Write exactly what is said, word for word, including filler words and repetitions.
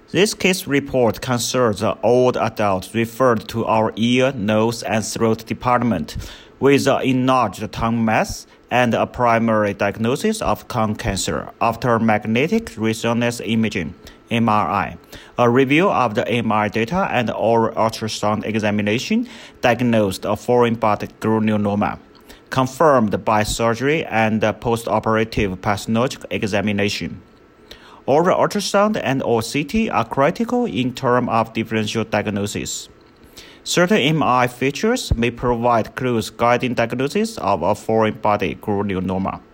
This case report concerns an old adult referred to our ear, nose, and throat department with an enlarged tongue mass and a primary diagnosis of tongue cancer after magnetic resonance imaging (M R I). A review of the M R I data and oral ultrasound examination diagnosed a foreign body granuloma, confirmed by surgery and post-operative pathologic examination. Oral ultrasound and or C T are critical in terms of differential diagnosis. Certain M R I features may provide clues guiding diagnosis of a foreign body granuloma.